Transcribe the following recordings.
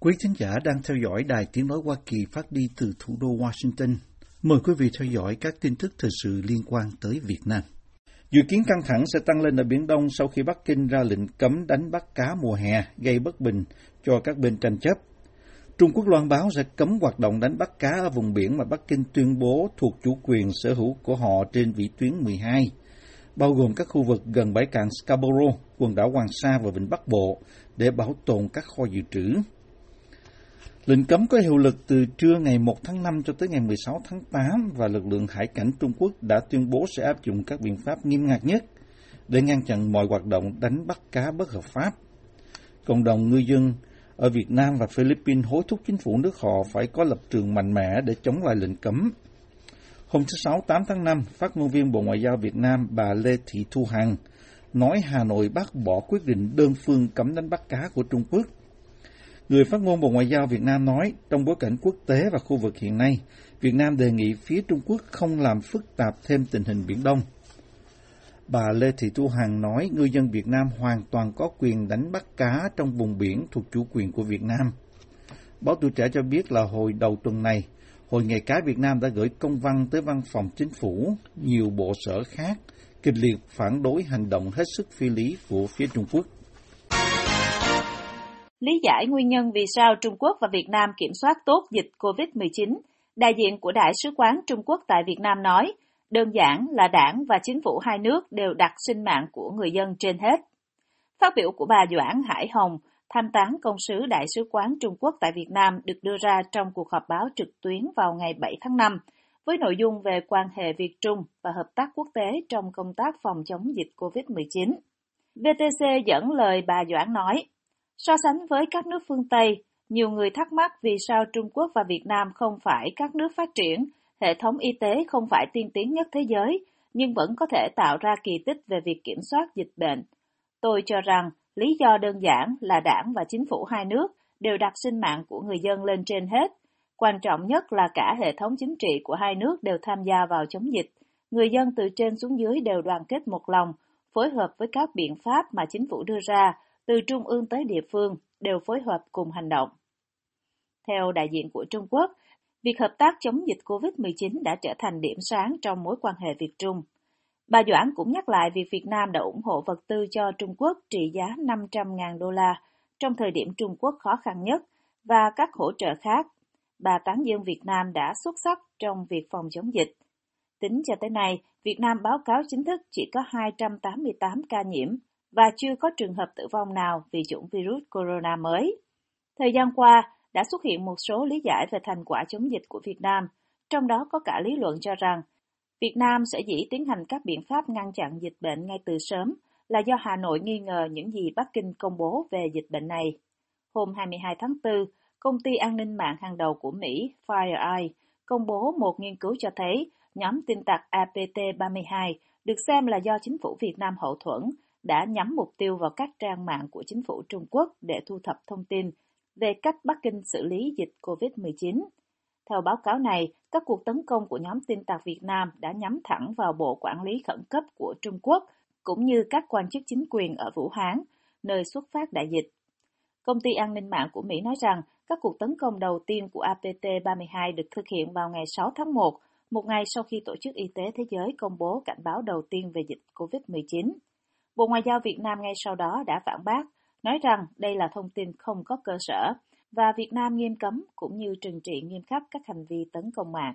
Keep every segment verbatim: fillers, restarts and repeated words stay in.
Quý thính giả đang theo dõi Đài Tiếng Nói Hoa Kỳ phát đi từ thủ đô Washington. Mời quý vị theo dõi các tin tức thời sự liên quan tới Việt Nam. Dự kiến căng thẳng sẽ tăng lên ở Biển Đông sau khi Bắc Kinh ra lệnh cấm đánh bắt cá mùa hè, gây bất bình cho các bên tranh chấp. Trung Quốc loan báo sẽ cấm hoạt động đánh bắt cá ở vùng biển mà Bắc Kinh tuyên bố thuộc chủ quyền sở hữu của họ trên vĩ tuyến mười hai, bao gồm các khu vực gần bãi cạn Scarborough, quần đảo Hoàng Sa và Vịnh Bắc Bộ, để bảo tồn các kho dự trữ. Lệnh cấm có hiệu lực từ trưa ngày một tháng năm cho tới ngày mười sáu tháng tám và lực lượng hải cảnh Trung Quốc đã tuyên bố sẽ áp dụng các biện pháp nghiêm ngặt nhất để ngăn chặn mọi hoạt động đánh bắt cá bất hợp pháp. Cộng đồng ngư dân ở Việt Nam và Philippines hối thúc chính phủ nước họ phải có lập trường mạnh mẽ để chống lại lệnh cấm. Hôm thứ Sáu tám tháng năm, phát ngôn viên Bộ Ngoại giao Việt Nam bà Lê Thị Thu Hằng nói Hà Nội bác bỏ quyết định đơn phương cấm đánh bắt cá của Trung Quốc. Người phát ngôn Bộ Ngoại giao Việt Nam nói, trong bối cảnh quốc tế và khu vực hiện nay, Việt Nam đề nghị phía Trung Quốc không làm phức tạp thêm tình hình Biển Đông. Bà Lê Thị Thu Hằng nói ngư dân Việt Nam hoàn toàn có quyền đánh bắt cá trong vùng biển thuộc chủ quyền của Việt Nam. Báo Tuổi Trẻ cho biết là hồi đầu tuần này, Hội Nghề cá Việt Nam đã gửi công văn tới Văn phòng Chính phủ, nhiều bộ sở khác, kịch liệt phản đối hành động hết sức phi lý của phía Trung Quốc. Lý giải nguyên nhân vì sao Trung Quốc và Việt Nam kiểm soát tốt dịch covid mười chín, đại diện của Đại sứ quán Trung Quốc tại Việt Nam nói, đơn giản là đảng và chính phủ hai nước đều đặt sinh mạng của người dân trên hết. Phát biểu của bà Doãn Hải Hồng, tham tán công sứ Đại sứ quán Trung Quốc tại Việt Nam được đưa ra trong cuộc họp báo trực tuyến vào ngày bảy tháng năm, với nội dung về quan hệ Việt-Trung và hợp tác quốc tế trong công tác phòng chống dịch covid mười chín. vê tê xê dẫn lời bà Doãn nói, so sánh với các nước phương Tây, nhiều người thắc mắc vì sao Trung Quốc và Việt Nam không phải các nước phát triển, hệ thống y tế không phải tiên tiến nhất thế giới, nhưng vẫn có thể tạo ra kỳ tích về việc kiểm soát dịch bệnh. Tôi cho rằng lý do đơn giản là đảng và chính phủ hai nước đều đặt sinh mạng của người dân lên trên hết. Quan trọng nhất là cả hệ thống chính trị của hai nước đều tham gia vào chống dịch. Người dân từ trên xuống dưới đều đoàn kết một lòng, phối hợp với các biện pháp mà chính phủ đưa ra, từ trung ương tới địa phương, đều phối hợp cùng hành động. Theo đại diện của Trung Quốc, việc hợp tác chống dịch covid mười chín đã trở thành điểm sáng trong mối quan hệ Việt-Trung. Bà Doãn cũng nhắc lại việc Việt Nam đã ủng hộ vật tư cho Trung Quốc trị giá năm trăm nghìn đô la trong thời điểm Trung Quốc khó khăn nhất và các hỗ trợ khác. Bà tán dương Việt Nam đã xuất sắc trong việc phòng chống dịch. Tính cho tới nay, Việt Nam báo cáo chính thức chỉ có hai trăm tám mươi tám ca nhiễm và chưa có trường hợp tử vong nào vì chủng virus corona mới. Thời gian qua, đã xuất hiện một số lý giải về thành quả chống dịch của Việt Nam, trong đó có cả lý luận cho rằng Việt Nam sẽ dĩ tiến hành các biện pháp ngăn chặn dịch bệnh ngay từ sớm là do Hà Nội nghi ngờ những gì Bắc Kinh công bố về dịch bệnh này. Hôm hai mươi hai tháng tư, công ty an ninh mạng hàng đầu của Mỹ FireEye công bố một nghiên cứu cho thấy nhóm tin tặc A P T ba mươi hai được xem là do chính phủ Việt Nam hậu thuẫn đã nhắm mục tiêu vào các trang mạng của chính phủ Trung Quốc để thu thập thông tin về cách Bắc Kinh xử lý dịch covid mười chín. Theo báo cáo này, các cuộc tấn công của nhóm tin tặc Việt Nam đã nhắm thẳng vào Bộ Quản lý Khẩn cấp của Trung Quốc, cũng như các quan chức chính quyền ở Vũ Hán, nơi xuất phát đại dịch. Công ty an ninh mạng của Mỹ nói rằng các cuộc tấn công đầu tiên của A P T ba mươi hai được thực hiện vào ngày sáu tháng một, một ngày sau khi Tổ chức Y tế Thế giới công bố cảnh báo đầu tiên về dịch covid mười chín. Bộ Ngoại giao Việt Nam ngay sau đó đã phản bác, nói rằng đây là thông tin không có cơ sở, và Việt Nam nghiêm cấm cũng như trừng trị nghiêm khắc các hành vi tấn công mạng.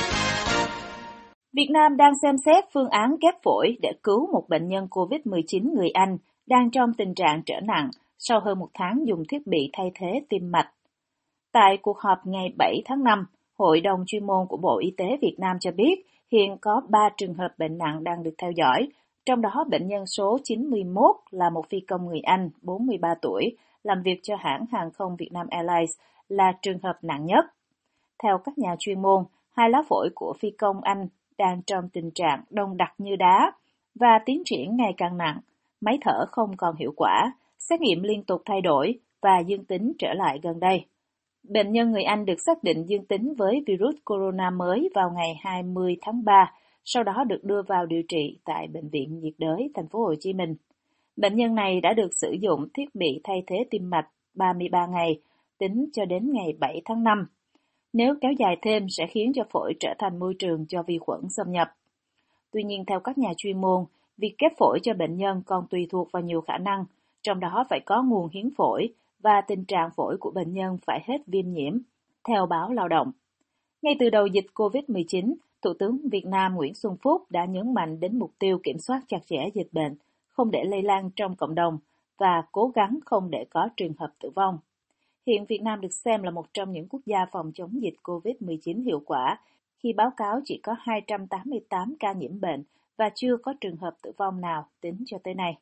Việt Nam đang xem xét phương án ghép phổi để cứu một bệnh nhân covid mười chín người Anh đang trong tình trạng trở nặng sau hơn một tháng dùng thiết bị thay thế tim mạch. Tại cuộc họp ngày bảy tháng năm, Hội đồng chuyên môn của Bộ Y tế Việt Nam cho biết hiện có ba trường hợp bệnh nặng đang được theo dõi, trong đó bệnh nhân số chín mươi mốt là một phi công người Anh, bốn mươi ba tuổi, làm việc cho hãng hàng không Vietnam Airlines là trường hợp nặng nhất. Theo các nhà chuyên môn, hai lá phổi của phi công Anh đang trong tình trạng đông đặc như đá và tiến triển ngày càng nặng, máy thở không còn hiệu quả, xét nghiệm liên tục thay đổi và dương tính trở lại gần đây. Bệnh nhân người Anh được xác định dương tính với virus corona mới vào ngày hai mươi tháng ba, sau đó được đưa vào điều trị tại Bệnh viện nhiệt đới thành phố Hồ Chí Minh. Bệnh nhân này đã được sử dụng thiết bị thay thế tim mạch ba mươi ba ngày tính cho đến ngày bảy tháng năm. Nếu kéo dài thêm sẽ khiến cho phổi trở thành môi trường cho vi khuẩn xâm nhập. Tuy nhiên, theo các nhà chuyên môn, việc ghép phổi cho bệnh nhân còn tùy thuộc vào nhiều khả năng, trong đó phải có nguồn hiến phổi và tình trạng phổi của bệnh nhân phải hết viêm nhiễm, theo báo Lao động. Ngay từ đầu dịch covid mười chín, Thủ tướng Việt Nam Nguyễn Xuân Phúc đã nhấn mạnh đến mục tiêu kiểm soát chặt chẽ dịch bệnh, không để lây lan trong cộng đồng và cố gắng không để có trường hợp tử vong. Hiện Việt Nam được xem là một trong những quốc gia phòng chống dịch covid mười chín hiệu quả khi báo cáo chỉ có hai trăm tám mươi tám ca nhiễm bệnh và chưa có trường hợp tử vong nào tính cho tới nay.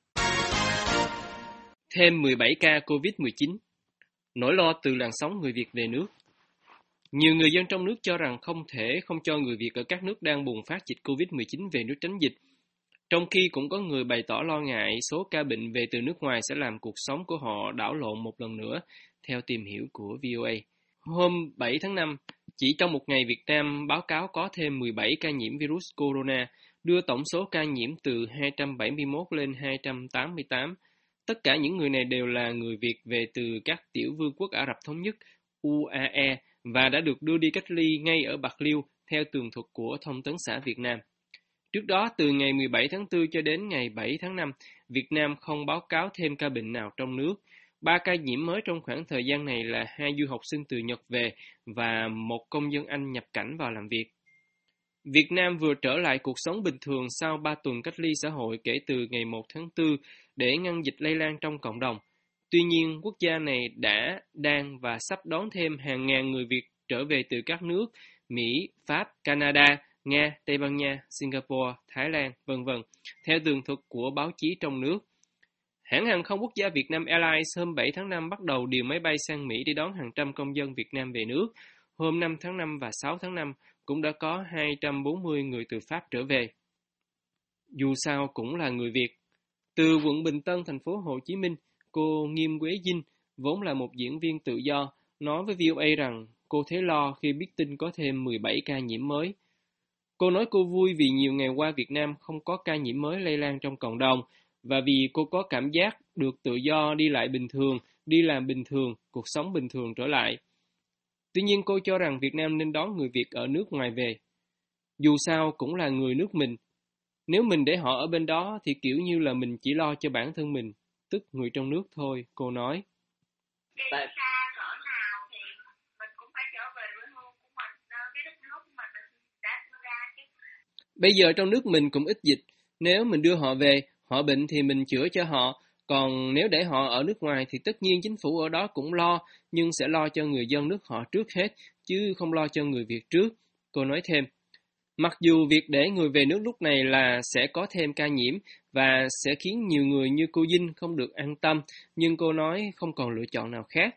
Thêm mười bảy ca covid mười chín. Nỗi lo từ làn sóng người Việt về nước. Nhiều người dân trong nước cho rằng không thể không cho người Việt ở các nước đang bùng phát dịch covid mười chín về nước tránh dịch. Trong khi cũng có người bày tỏ lo ngại số ca bệnh về từ nước ngoài sẽ làm cuộc sống của họ đảo lộn một lần nữa, theo tìm hiểu của vê o a. Hôm bảy tháng năm, chỉ trong một ngày Việt Nam báo cáo có thêm mười bảy ca nhiễm virus corona, đưa tổng số ca nhiễm từ hai trăm bảy mươi mốt lên hai trăm tám mươi tám. Tất cả những người này đều là người Việt về từ các tiểu vương quốc Ả Rập Thống Nhất, u a e, và đã được đưa đi cách ly ngay ở Bạc Liêu theo tường thuật của Thông tấn xã Việt Nam. Trước đó, từ ngày mười bảy tháng tư cho đến ngày bảy tháng năm, Việt Nam không báo cáo thêm ca bệnh nào trong nước. Ba ca nhiễm mới trong khoảng thời gian này là hai du học sinh từ Nhật về và một công dân Anh nhập cảnh vào làm việc. Việt Nam vừa trở lại cuộc sống bình thường sau ba tuần cách ly xã hội kể từ ngày một tháng tư để ngăn dịch lây lan trong cộng đồng. Tuy nhiên, quốc gia này đã, đang và sắp đón thêm hàng ngàn người Việt trở về từ các nước Mỹ, Pháp, Canada, Nga, Tây Ban Nha, Singapore, Thái Lan, vân vân theo tường thuật của báo chí trong nước. Hãng hàng không quốc gia Vietnam Airlines hôm bảy tháng năm bắt đầu điều máy bay sang Mỹ để đón hàng trăm công dân Việt Nam về nước. Hôm năm tháng năm và sáu tháng năm cũng đã có hai trăm bốn mươi người từ Pháp trở về. Dù sao cũng là người Việt. Từ quận Bình Tân, thành phố Hồ Chí Minh, cô Nghiêm Quế Dinh, vốn là một diễn viên tự do, nói với vê o a rằng cô thấy lo khi biết tin có thêm mười bảy ca nhiễm mới. Cô nói cô vui vì nhiều ngày qua Việt Nam không có ca nhiễm mới lây lan trong cộng đồng và vì cô có cảm giác được tự do đi lại bình thường, đi làm bình thường, cuộc sống bình thường trở lại. Tuy nhiên cô cho rằng Việt Nam nên đón người Việt ở nước ngoài về. Dù sao cũng là người nước mình. Nếu mình để họ ở bên đó thì kiểu như là mình chỉ lo cho bản thân mình, tức người trong nước thôi, cô nói. Tại... Bây giờ trong nước mình cũng ít dịch, nếu mình đưa họ về, họ bệnh thì mình chữa cho họ, còn nếu để họ ở nước ngoài thì tất nhiên chính phủ ở đó cũng lo, nhưng sẽ lo cho người dân nước họ trước hết, chứ không lo cho người Việt trước, cô nói thêm. Mặc dù việc để người về nước lúc này là sẽ có thêm ca nhiễm và sẽ khiến nhiều người như cô Dinh không được an tâm, nhưng cô nói không còn lựa chọn nào khác.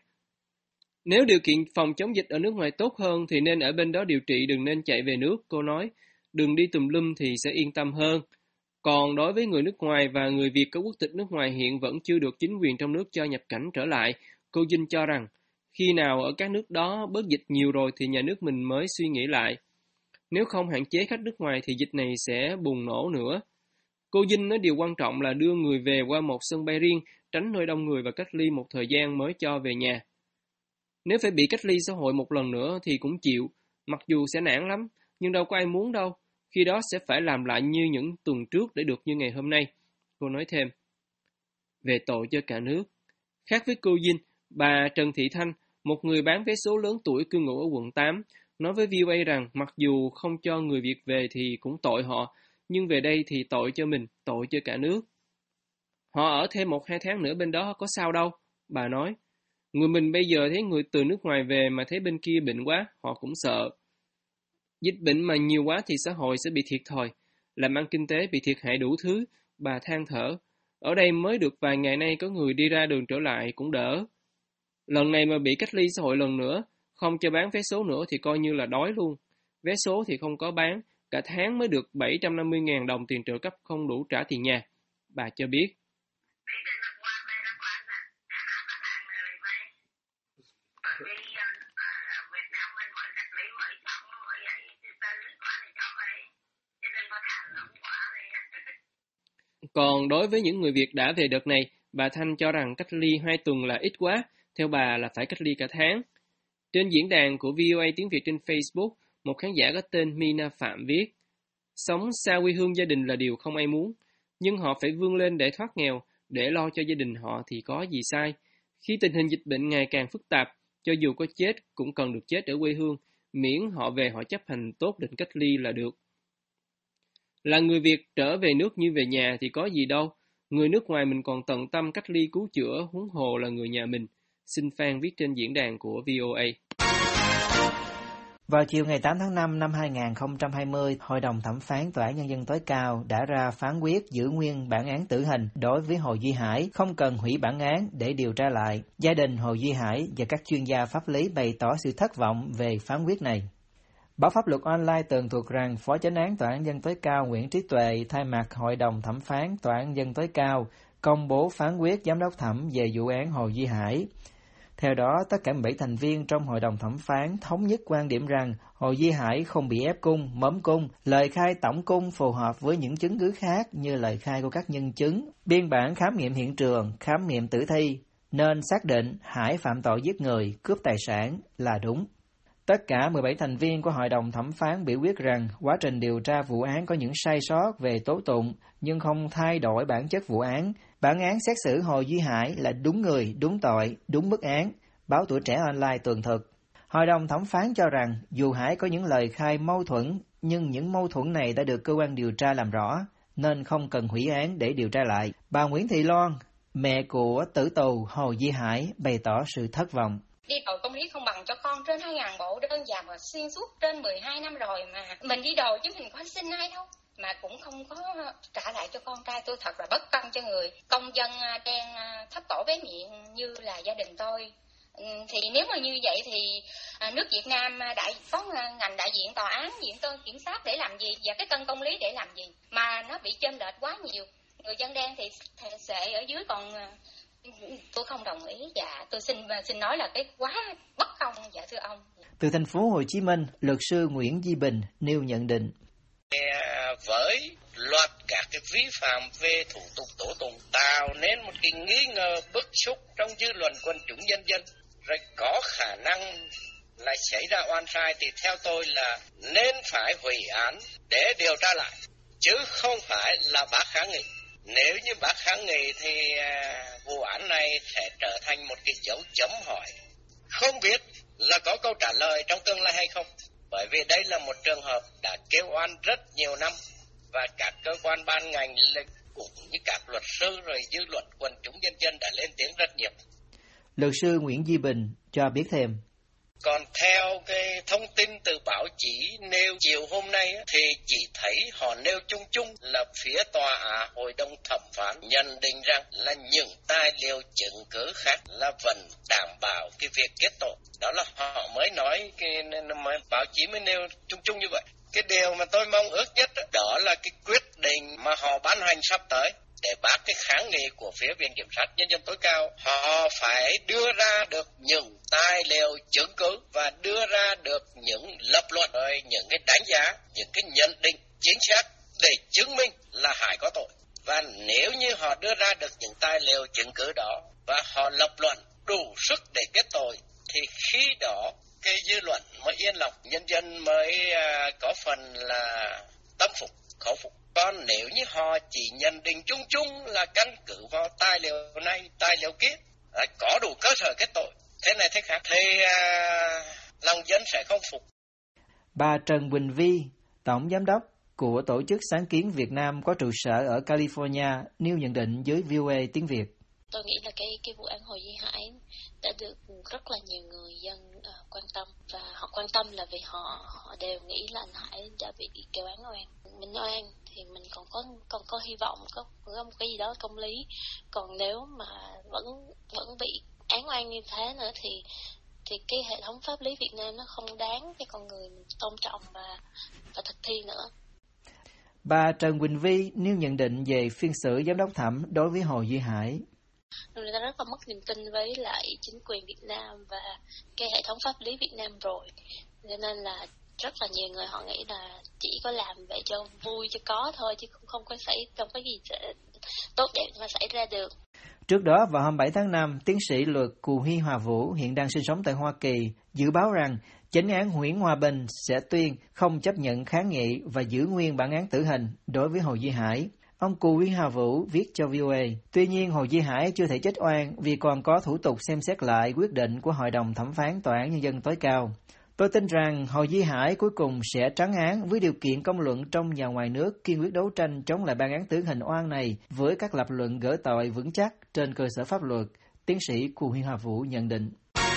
Nếu điều kiện phòng chống dịch ở nước ngoài tốt hơn thì nên ở bên đó điều trị, đừng nên chạy về nước, cô nói. Đừng đi tùm lum thì sẽ yên tâm hơn. Còn đối với người nước ngoài và người Việt có quốc tịch nước ngoài hiện vẫn chưa được chính quyền trong nước cho nhập cảnh trở lại, cô Dinh cho rằng khi nào ở các nước đó bớt dịch nhiều rồi thì nhà nước mình mới suy nghĩ lại. Nếu không hạn chế khách nước ngoài thì dịch này sẽ bùng nổ nữa. Cô Dinh nói điều quan trọng là đưa người về qua một sân bay riêng, tránh nơi đông người và cách ly một thời gian mới cho về nhà. Nếu phải bị cách ly xã hội một lần nữa thì cũng chịu, mặc dù sẽ nản lắm, nhưng đâu có ai muốn đâu. Khi đó sẽ phải làm lại như những tuần trước để được như ngày hôm nay, cô nói thêm. Về tội cho cả nước. Khác với cô Dinh, bà Trần Thị Thanh, một người bán vé số lớn tuổi cư ngụ ở quận tám, nói với vê o a rằng mặc dù không cho người Việt về thì cũng tội họ, nhưng về đây thì tội cho mình, tội cho cả nước. Họ ở thêm một hai tháng nữa bên đó có sao đâu, bà nói. Người mình bây giờ thấy người từ nước ngoài về mà thấy bên kia bệnh quá, họ cũng sợ. Dịch bệnh mà nhiều quá thì xã hội sẽ bị thiệt thòi, làm ăn kinh tế bị thiệt hại đủ thứ, bà than thở. Ở đây mới được vài ngày nay có người đi ra đường trở lại cũng đỡ. Lần này mà bị cách ly xã hội lần nữa, không cho bán vé số nữa thì coi như là đói luôn. Vé số thì không có bán, cả tháng mới được bảy trăm năm mươi nghìn đồng tiền trợ cấp không đủ trả tiền nhà, bà cho biết. Còn đối với những người Việt đã về đợt này, bà Thanh cho rằng cách ly hai tuần là ít quá, Theo bà là phải cách ly cả tháng. Trên diễn đàn của vê o a tiếng Việt trên Facebook, một khán giả có tên Mina Phạm viết: sống xa quê hương gia đình là điều không ai muốn, nhưng họ phải vươn lên để thoát nghèo, để lo cho gia đình họ thì có gì sai. Khi tình hình dịch bệnh ngày càng phức tạp, cho dù có chết cũng cần được chết ở quê hương, miễn họ về họ chấp hành tốt lệnh cách ly là được. Là người Việt trở về nước như về nhà thì có gì đâu, người nước ngoài mình còn tận tâm cách ly cứu chữa, huống hồ là người nhà mình. Xin Phan viết trên diễn đàn của vê o a. Vào chiều ngày tám tháng năm năm hai nghìn không trăm hai mươi, Hội đồng Thẩm phán Tòa án Nhân dân tối cao đã ra phán quyết giữ nguyên bản án tử hình đối với Hồ Duy Hải, không cần hủy bản án để điều tra lại. Gia đình Hồ Duy Hải và các chuyên gia pháp lý bày tỏ sự thất vọng về phán quyết này. Báo Pháp luật Online tường thuật rằng Phó Chánh án Tòa án Nhân dân tối cao Nguyễn Trí Tuệ thay mặt Hội đồng Thẩm phán Tòa án Nhân dân tối cao công bố phán quyết giám đốc thẩm về vụ án Hồ Duy Hải. Theo đó, tất cả mười bảy thành viên trong hội đồng thẩm phán thống nhất quan điểm rằng Hồ Duy Hải không bị ép cung, mớm cung, lời khai tổng cung phù hợp với những chứng cứ khác như lời khai của các nhân chứng, biên bản khám nghiệm hiện trường, khám nghiệm tử thi, nên xác định Hải phạm tội giết người, cướp tài sản là đúng. Tất cả mười bảy thành viên của hội đồng thẩm phán biểu quyết rằng quá trình điều tra vụ án có những sai sót về tố tụng nhưng không thay đổi bản chất vụ án. Bản án xét xử Hồ Duy Hải là đúng người, đúng tội, đúng mức án. Báo Tuổi Trẻ Online tường thuật. Hội đồng thẩm phán cho rằng dù Hải có những lời khai mâu thuẫn, nhưng những mâu thuẫn này đã được cơ quan điều tra làm rõ, nên không cần hủy án để điều tra lại. Bà Nguyễn Thị Loan, mẹ của tử tù Hồ Duy Hải, bày tỏ sự thất vọng. Đi đòi công lý không bằng cho con trên hai nghìn bộ đơn và mà xuyên suốt trên mười hai năm rồi mà. Mình đi đòi chứ mình có xin ai đâu. Mà cũng không có trả lại cho con trai tôi, thật là bất công cho người công dân đang thấp cổ bé miệng như là gia đình tôi. Thì nếu mà như vậy thì nước Việt Nam đại có ngành đại diện tòa án, viện tư kiểm sát để làm gì, và cái tân công lý để làm gì mà nó bị chênh lệch quá nhiều. Người dân đen thì sẽ ở dưới, còn tôi không đồng ý và tôi xin xin nói là cái quá bất công. Dạ thưa ông. Từ thành phố Hồ Chí Minh, luật sư Nguyễn Duy Bình nêu nhận định. Với loạt các cái vi phạm về thủ tục tố tụng tạo nên một cái nghi ngờ bức xúc trong dư luận quần chúng nhân dân, rồi có khả năng là xảy ra oan sai, thì theo tôi là nên phải hủy án để điều tra lại, chứ không phải là bác kháng nghị. Nếu như bác kháng nghị thì vụ án này sẽ trở thành một cái dấu chấm hỏi, không biết là có câu trả lời trong tương lai hay không. Bởi vì đây là một trường hợp đã kêu oan rất nhiều năm, và các cơ quan ban ngành cũng như các luật sư rồi dư luận quần chúng nhân dân đã lên tiếng rất nhiều. Luật sư Nguyễn Duy Bình cho biết thêm. Còn theo cái thông tin từ báo chí nêu chiều hôm nay thì chỉ thấy họ nêu chung chung là phía tòa hội đồng thẩm phán nhận định rằng là những tài liệu chứng cứ khác là vẫn đảm bảo cái việc kết tội. Đó là họ mới nói, cái báo chí mới nêu chung chung như vậy. Cái điều mà tôi mong ước nhất đó là cái quyết định mà họ ban hành sắp tới để bác cái kháng nghị của phía Viện Kiểm sát Nhân dân tối cao. Họ phải đưa ra được những tài liệu chứng cứ và đưa ra được những lập luận, rồi những cái đánh giá, những cái nhận định chính xác để chứng minh là Hải có tội. Và nếu như họ đưa ra được những tài liệu chứng cứ đó và họ lập luận đủ sức để kết tội, thì khi đó cái dư luận mới yên lòng, nhân dân mới có phần là tâm phục, khẩu phục. Còn nếu như họ chỉ nhận định chung chung là căn cứ vào tài liệu này, tài liệu kia, có đủ cơ sở kết tội, thế này thế khác, thì à, lòng dân sẽ không phục. Bà Trần Quỳnh Vi, Tổng Giám đốc của Tổ chức Sáng kiến Việt Nam có trụ sở ở California, nêu nhận định với vê o a tiếng Việt. Tôi nghĩ là cái cái vụ án Hồ Duy Hải đã được rất là nhiều người dân uh, quan tâm, và họ quan tâm là vì họ họ đều nghĩ là anh Hải đã bị kêu án oan. Mình oan thì mình còn có còn có hy vọng có, có một cái gì đó công lý. Còn nếu mà vẫn vẫn bị án oan như thế nữa thì thì cái hệ thống pháp lý Việt Nam nó không đáng cho con người mình tôn trọng và và thực thi nữa. Bà Trần Quỳnh Vi nêu nhận định về phiên xử giám đốc thẩm đối với Hồ Duy Hải. Người ta rất là mất niềm tin với lại chính quyền Việt Nam và cái hệ thống pháp lý Việt Nam rồi. Cho nên là rất là nhiều người họ nghĩ là chỉ có làm vậy cho vui cho có thôi, chứ cũng không có xảy không có gì tốt đẹp mà xảy ra được. Trước đó, vào hai mươi bảy tháng năm, tiến sĩ luật Cù Huy Hòa Vũ hiện đang sinh sống tại Hoa Kỳ dự báo rằng chánh án Nguyễn Hòa Bình sẽ tuyên không chấp nhận kháng nghị và giữ nguyên bản án tử hình đối với Hồ Duy Hải. Ông Cù Huy Hòa Vũ viết cho vê o a, tuy nhiên Hồ Duy Hải chưa thể chết oan vì còn có thủ tục xem xét lại quyết định của Hội đồng Thẩm phán Tòa án Nhân dân tối cao. Tôi tin rằng Hồ Duy Hải cuối cùng sẽ trắng án với điều kiện công luận trong và ngoài nước kiên quyết đấu tranh chống lại bản án tử hình oan này với các lập luận gỡ tội vững chắc trên cơ sở pháp luật, tiến sĩ Cù Huy Hòa Vũ nhận định.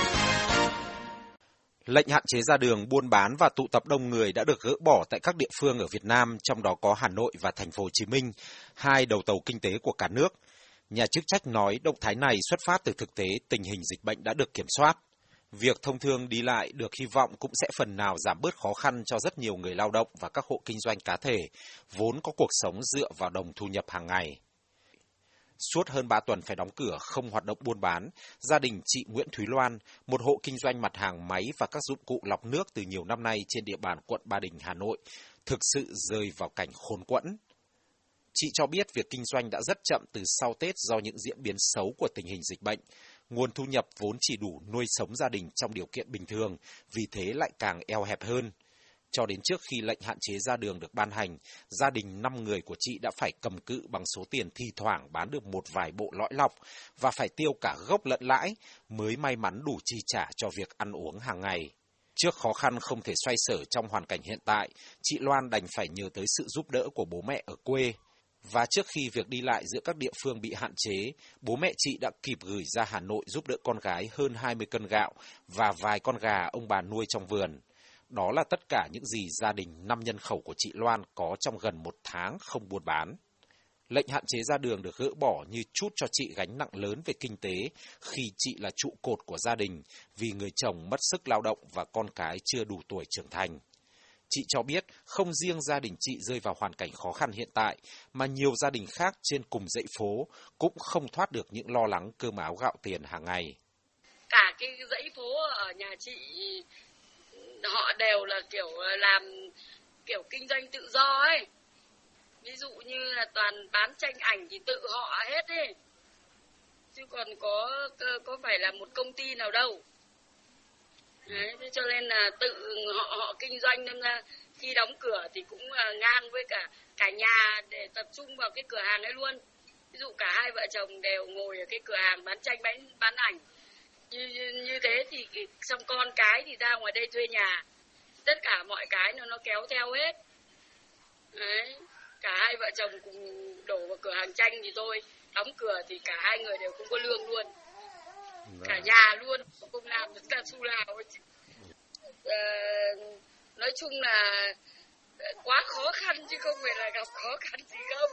Lệnh hạn chế ra đường, buôn bán và tụ tập đông người đã được gỡ bỏ tại các địa phương ở Việt Nam, trong đó có Hà Nội và Thành phố Hồ Chí Minh, hai đầu tàu kinh tế của cả nước. Nhà chức trách nói động thái này xuất phát từ thực tế tình hình dịch bệnh đã được kiểm soát. Việc thông thương đi lại được hy vọng cũng sẽ phần nào giảm bớt khó khăn cho rất nhiều người lao động và các hộ kinh doanh cá thể, vốn có cuộc sống dựa vào đồng thu nhập hàng ngày. Suốt hơn ba tuần phải đóng cửa không hoạt động buôn bán, gia đình chị Nguyễn Thúy Loan, một hộ kinh doanh mặt hàng máy và các dụng cụ lọc nước từ nhiều năm nay trên địa bàn quận Ba Đình, Hà Nội, thực sự rơi vào cảnh khốn quẫn. Chị cho biết việc kinh doanh đã rất chậm từ sau Tết do những diễn biến xấu của tình hình dịch bệnh. Nguồn thu nhập vốn chỉ đủ nuôi sống gia đình trong điều kiện bình thường, vì thế lại càng eo hẹp hơn. Cho đến trước khi lệnh hạn chế ra đường được ban hành, gia đình năm người của chị đã phải cầm cự bằng số tiền thi thoảng bán được một vài bộ lõi lọc và phải tiêu cả gốc lẫn lãi mới may mắn đủ chi trả cho việc ăn uống hàng ngày. Trước khó khăn không thể xoay sở trong hoàn cảnh hiện tại, chị Loan đành phải nhờ tới sự giúp đỡ của bố mẹ ở quê. Và trước khi việc đi lại giữa các địa phương bị hạn chế, bố mẹ chị đã kịp gửi ra Hà Nội giúp đỡ con gái hơn hai mươi cân gạo và vài con gà ông bà nuôi trong vườn. Đó là tất cả những gì gia đình năm nhân khẩu của chị Loan có trong gần một tháng không buôn bán. Lệnh hạn chế ra đường được gỡ bỏ như trút cho chị gánh nặng lớn về kinh tế khi chị là trụ cột của gia đình vì người chồng mất sức lao động và con cái chưa đủ tuổi trưởng thành. Chị cho biết không riêng gia đình chị rơi vào hoàn cảnh khó khăn hiện tại, mà nhiều gia đình khác trên cùng dãy phố cũng không thoát được những lo lắng cơm áo gạo tiền hàng ngày. Cả cái dãy phố ở nhà chị, họ đều là kiểu làm kiểu kinh doanh tự do ấy. Ví dụ như là toàn bán tranh ảnh thì tự họ hết ấy. Chứ còn có có phải là một công ty nào đâu. Đấy, cho nên là tự họ họ kinh doanh, nên là khi đóng cửa thì cũng ngang với cả cả nhà để tập trung vào cái cửa hàng ấy luôn. Ví dụ cả hai vợ chồng đều ngồi ở cái cửa hàng bán tranh bán bán ảnh. Như, như, như thế thì xong con cái thì ra ngoài đây thuê nhà. Tất cả mọi cái nó nó kéo theo hết. Đấy, cả hai vợ chồng cùng đổ vào cửa hàng tranh thì thôi. Đóng cửa thì cả hai người đều không có lương luôn. Cả nhà luôn, không làm được cả xu nào. Ờ, nói chung là quá khó khăn chứ không phải là gặp khó khăn gì không.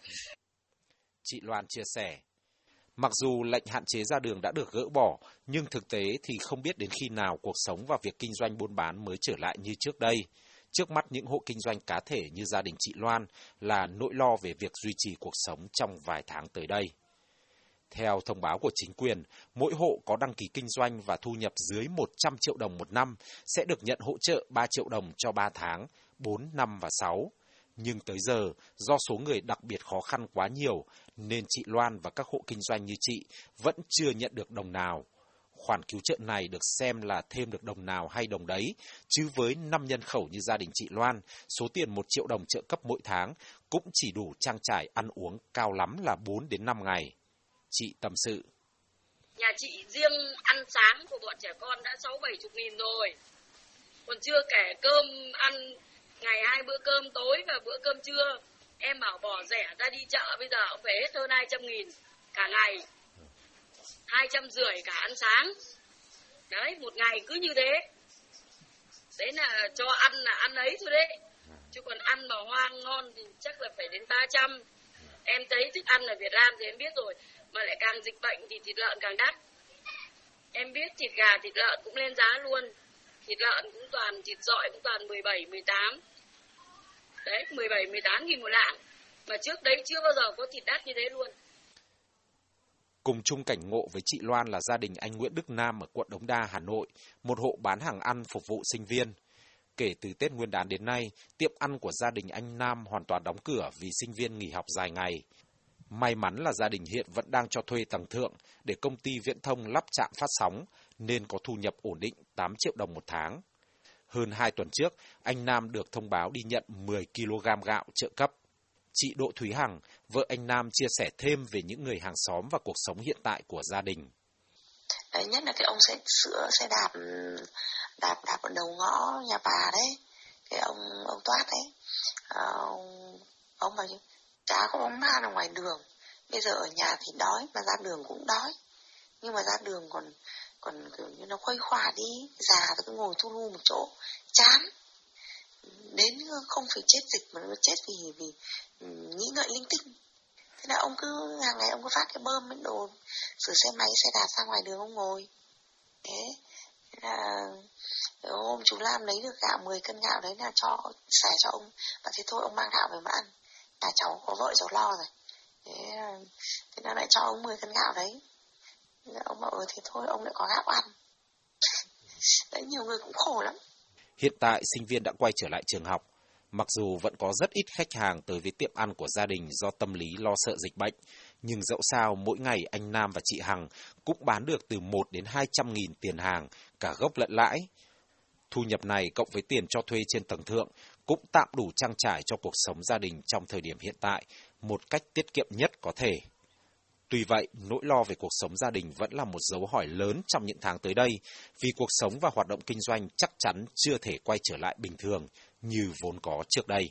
Chị Loan chia sẻ, mặc dù lệnh hạn chế ra đường đã được gỡ bỏ, nhưng thực tế thì không biết đến khi nào cuộc sống và việc kinh doanh buôn bán mới trở lại như trước đây. Trước mắt những hộ kinh doanh cá thể như gia đình chị Loan là nỗi lo về việc duy trì cuộc sống trong vài tháng tới đây. Theo thông báo của chính quyền, mỗi hộ có đăng ký kinh doanh và thu nhập dưới một trăm triệu đồng một năm sẽ được nhận hỗ trợ ba triệu đồng cho ba tháng, bốn, năm và sáu. Nhưng tới giờ, do số người đặc biệt khó khăn quá nhiều, nên chị Loan và các hộ kinh doanh như chị vẫn chưa nhận được đồng nào. Khoản cứu trợ này được xem là thêm được đồng nào hay đồng đấy, chứ với năm nhân khẩu như gia đình chị Loan, số tiền một triệu đồng trợ cấp mỗi tháng cũng chỉ đủ trang trải ăn uống cao lắm là bốn đến năm ngày. Chị tâm sự. Nhà chị riêng ăn sáng của bọn trẻ con đã sáu bảy chục nghìn rồi. Còn chưa kể cơm ăn ngày hai bữa cơm tối và bữa cơm trưa. Em bảo bỏ rẻ ra đi chợ bây giờ cũng phải hết hơn hai trăm nghìn cả ngày. Hai trăm rưỡi cả ăn sáng. Đấy, một ngày cứ như thế. Đấy là cho ăn là ăn ấy thôi đấy. Chứ còn ăn mà hoang ngon thì chắc là phải đến ba trăm. Em thấy thức ăn ở Việt Nam thì em biết rồi. Mà lại càng dịch bệnh thì thịt lợn càng đắt. Em biết thịt gà, thịt lợn cũng lên giá luôn. Thịt lợn cũng toàn, thịt dọi cũng toàn mười bảy, mười tám. Đấy, mười bảy, mười tám nghìn một lạng. Mà trước đấy chưa bao giờ có thịt đắt như thế luôn. Cùng chung cảnh ngộ với chị Loan là gia đình anh Nguyễn Đức Nam ở quận Đống Đa, Hà Nội, một hộ bán hàng ăn phục vụ sinh viên. Kể từ Tết Nguyên đán đến nay, tiệm ăn của gia đình anh Nam hoàn toàn đóng cửa vì sinh viên nghỉ học dài ngày. May mắn là gia đình hiện vẫn đang cho thuê tầng thượng để công ty viễn thông lắp trạm phát sóng, nên có thu nhập ổn định tám triệu đồng một tháng. Hơn hai tuần trước, anh Nam được thông báo đi nhận mười ki lô gam gạo trợ cấp. Chị Đỗ Thúy Hằng, vợ anh Nam, chia sẻ thêm về những người hàng xóm và cuộc sống hiện tại của gia đình. Đấy, nhất là cái ông xe sữa, xe đạp, đạp đạp ở đầu ngõ nhà bà đấy, cái ông ông Toát đấy, à, ông bảo chả có bóng ma ở ngoài đường. Bây giờ ở nhà thì đói, mà ra đường cũng đói, nhưng mà ra đường còn còn kiểu như nó khuây khỏa đi, già rồi cứ ngồi thu lu một chỗ, chán. Đến không phải chết dịch mà nó chết vì vì nghĩ ngợi linh tinh. Thế là ông cứ hàng ngày ông cứ phát cái bơm, cái đồ sửa xe máy, xe đạp ra ngoài đường ông ngồi. Thế, thế là hôm chú Lam lấy được gạo mười cân gạo đấy là cho xài cho ông. Và thế thôi ông mang gạo về mà ăn. Nhà cháu có vợ cháu lo rồi. Thế, thế là lại cho ông mười cân gạo đấy. Thế ông bảo ừ thế thôi ông lại có gạo ăn. Đấy, nhiều người cũng khổ lắm. Hiện tại sinh viên đã quay trở lại trường học. Mặc dù vẫn có rất ít khách hàng tới với tiệm ăn của gia đình do tâm lý lo sợ dịch bệnh, nhưng dẫu sao mỗi ngày anh Nam và chị Hằng cũng bán được từ một đến hai trăm nghìn tiền hàng, cả gốc lẫn lãi. Thu nhập này cộng với tiền cho thuê trên tầng thượng cũng tạm đủ trang trải cho cuộc sống gia đình trong thời điểm hiện tại, một cách tiết kiệm nhất có thể. Tuy vậy, nỗi lo về cuộc sống gia đình vẫn là một dấu hỏi lớn trong những tháng tới đây, vì cuộc sống và hoạt động kinh doanh chắc chắn chưa thể quay trở lại bình thường như vốn có trước đây.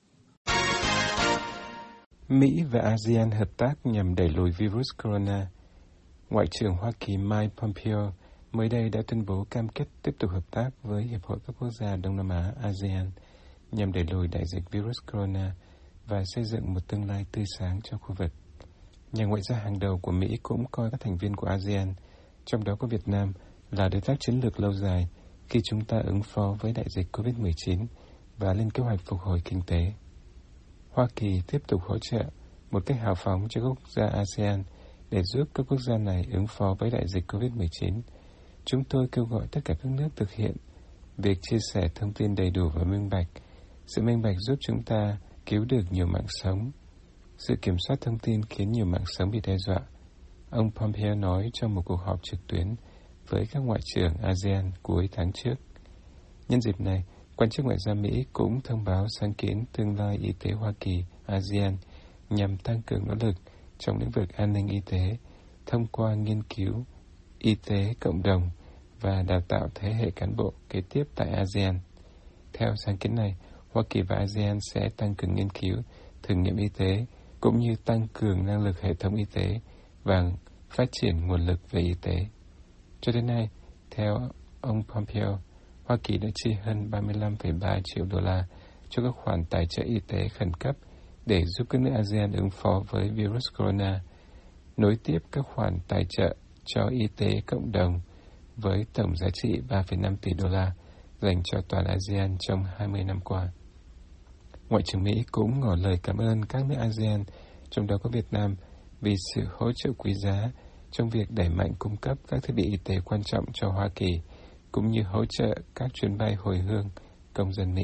Mỹ và a sê an hợp tác nhằm đẩy lùi virus corona. Ngoại trưởng Hoa Kỳ Mike Pompeo mới đây đã tuyên bố cam kết tiếp tục hợp tác với Hiệp hội các quốc gia Đông Nam Á a sê an nhằm đẩy lùi đại dịch virus corona và xây dựng một tương lai tươi sáng cho khu vực. Nhà ngoại giao hàng đầu của Mỹ cũng coi các thành viên của a sê an, trong đó có Việt Nam, là đối tác chiến lược lâu dài khi chúng ta ứng phó với đại dịch covid mười chín và lên kế hoạch phục hồi kinh tế. Hoa Kỳ tiếp tục hỗ trợ một cách hào phóng cho các quốc gia a sê an để giúp các quốc gia này ứng phó với đại dịch covid mười chín. Chúng tôi kêu gọi tất cả các nước thực hiện việc chia sẻ thông tin đầy đủ và minh bạch. Sự minh bạch giúp chúng ta cứu được nhiều mạng sống. Sự kiểm soát thông tin khiến nhiều mạng sống bị đe dọa. Ông Pompeo nói trong một cuộc họp trực tuyến với các ngoại trưởng a sê an cuối tháng trước. Nhân dịp này, quan chức ngoại giao Mỹ cũng thông báo sáng kiến tương lai y tế Hoa Kỳ a sê an nhằm tăng cường nỗ lực trong lĩnh vực an ninh y tế thông qua nghiên cứu y tế cộng đồng và đào tạo thế hệ cán bộ kế tiếp tại a sê an. Theo sáng kiến này, Hoa Kỳ và a sê an sẽ tăng cường nghiên cứu, thử nghiệm y tế cũng như tăng cường năng lực hệ thống y tế và phát triển nguồn lực về y tế. Cho đến nay, theo ông Pompeo, Hoa Kỳ đã chi hơn ba mươi lăm phẩy ba triệu đô la cho các khoản tài trợ y tế khẩn cấp để giúp các nước a sê an ứng phó với virus corona, nối tiếp các khoản tài trợ cho y tế cộng đồng với tổng giá trị ba phẩy năm tỷ đô la dành cho toàn a sê an trong hai mươi năm qua. Ngoại trưởng Mỹ cũng ngỏ lời cảm ơn các nước a sê an, trong đó có Việt Nam, vì sự hỗ trợ quý giá trong việc đẩy mạnh cung cấp các thiết bị y tế quan trọng cho Hoa Kỳ, cũng như hỗ trợ các chuyến bay hồi hương công dân Mỹ.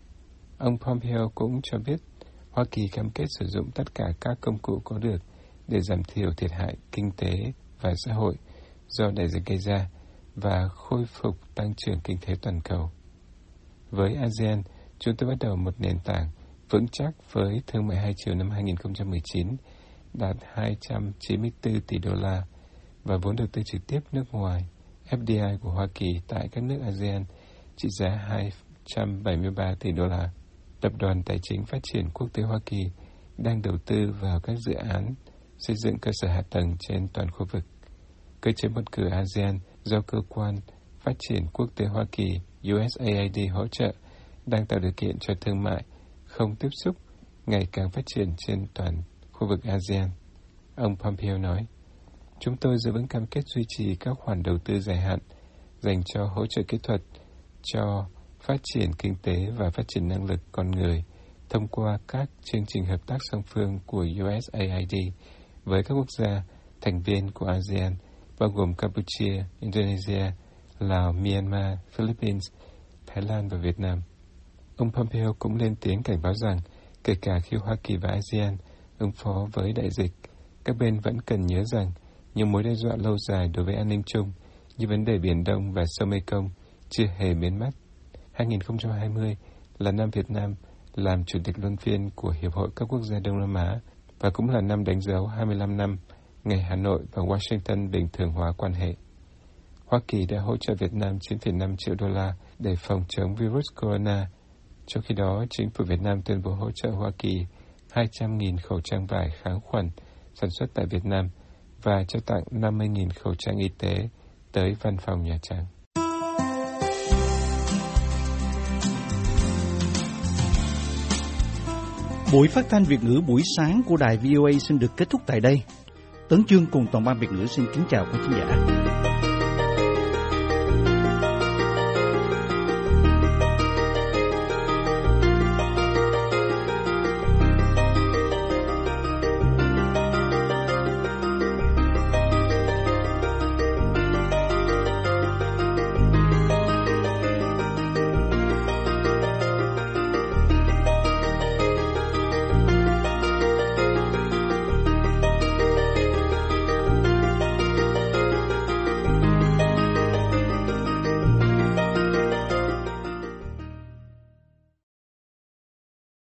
Ông Pompeo cũng cho biết Hoa Kỳ cam kết sử dụng tất cả các công cụ có được để giảm thiểu thiệt hại kinh tế và xã hội do đại dịch gây ra và khôi phục tăng trưởng kinh tế toàn cầu. Với a sê an, chúng tôi bắt đầu một nền tảng vững chắc với thương mại hai chiều năm hai không một chín đạt hai trăm chín mươi tư tỷ đô la và vốn đầu tư trực tiếp nước ngoài ép đê i của Hoa Kỳ tại các nước a sê an trị giá hai trăm bảy mươi ba tỷ đô la. Tập đoàn Tài chính Phát triển Quốc tế Hoa Kỳ đang đầu tư vào các dự án xây dựng cơ sở hạ tầng trên toàn khu vực. Cơ chế một cửa a sê an do Cơ quan Phát triển Quốc tế Hoa Kỳ u ét a i đê hỗ trợ đang tạo điều kiện cho thương mại không tiếp xúc ngày càng phát triển trên toàn khu vực a sê an. Ông Pompeo nói, chúng tôi giữ vững cam kết duy trì các khoản đầu tư dài hạn dành cho hỗ trợ kỹ thuật, cho phát triển kinh tế và phát triển năng lực con người thông qua các chương trình hợp tác song phương của u ét a i đê với các quốc gia thành viên của a sê an, bao gồm Campuchia, Indonesia, Lào, Myanmar, Philippines, Thái Lan và Việt Nam. Ông Pompeo cũng lên tiếng cảnh báo rằng kể cả khi Hoa Kỳ và a sê an ứng phó với đại dịch, các bên vẫn cần nhớ rằng nhiều mối đe dọa lâu dài đối với an ninh chung như vấn đề Biển Đông và sông Mekong chưa hề biến mất. hai không hai không là năm Việt Nam làm chủ tịch luân phiên của Hiệp hội các quốc gia Đông Nam Á và cũng là năm đánh dấu hai mươi lăm năm ngày Hà Nội và Washington bình thường hóa quan hệ. Hoa Kỳ đã hỗ trợ Việt Nam chín phẩy năm triệu đô la để phòng chống virus corona. Trong khi đó, chính phủ Việt Nam tuyên bố hỗ trợ Hoa Kỳ hai trăm nghìn khẩu trang vải kháng khuẩn sản xuất tại Việt Nam và trao tặng năm mươi nghìn khẩu trang y tế tới Văn phòng Nhà Trắng. Buổi phát thanh Việt ngữ buổi sáng của đài vê o a xin được kết thúc tại đây. Tấn Chương cùng toàn ban Việt ngữ xin kính chào quý khán giả.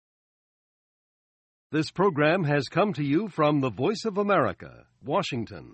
This program has come to you from the Voice of America, Washington.